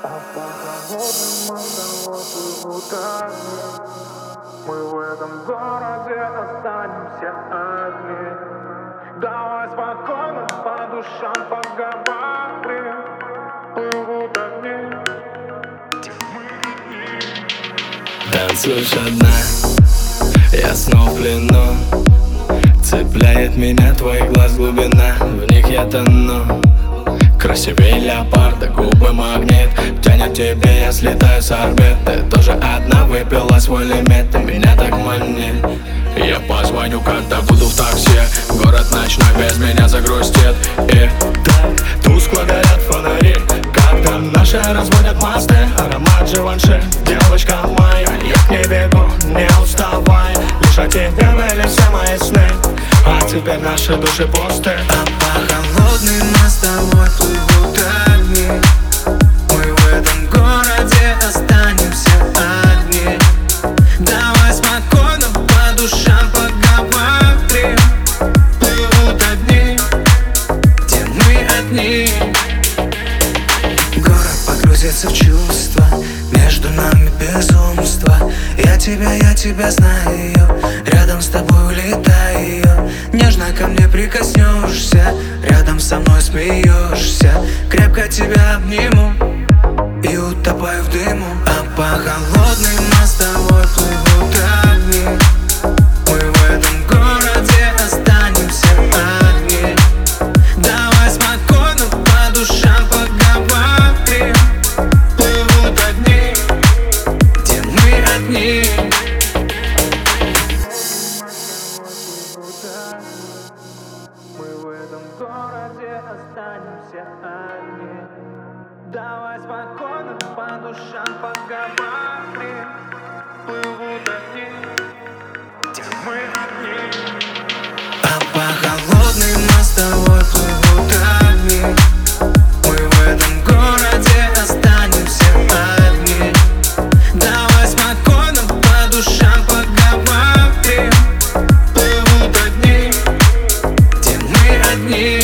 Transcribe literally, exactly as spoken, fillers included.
А по холодным мостовой плывут огни. Мы в этом городе останемся одни. Давай спокойно по душам поговорим. Плывут огни. Танцуешь одна, я снова в плену. Цепляет меня твой глаз глубина, в них я тону. Красивее леопарда, губы магнит. Тянет тебе, я слетаю с орбит. Ты тоже одна выпила свой лимит, ты меня так манит. Я позвоню, когда буду в такси. Город ночной без меня загрустит. И так тускло горят фонари, когда наши разводят мосты. Аромат Живанши, девочка моя, я к ней бегу, не уставай. Лишь о тебе были все мои сны, а теперь наши души пусты. А по холодным мостовой плывут огни. Мы в этом городе останемся одни. Давай спокойно по душам поговорим. Плывут огни, где мы одни. Город погрузится в чувства, между нами безумство. Я тебя, я тебя знаю, рядом с тобой улетаю. Нежно ко мне прикоснешься, рядом со мной смеешься. Крепко тебя обниму и утопаю в дыму. А по холодным мостовой плывут огни. Мы в этом городе останемся одни. Давай спокойно по душам поговорим. Плывут огни, где мы одни. Мы в этом городе останемся одни. Давай спокойно по душам поговорим. Плывут огни, где мы одни. А по холодным мостовой плывут огни. Мы в этом городе останемся одни. Давай спокойно по душам поговорим. Плывут огни, где мы одни.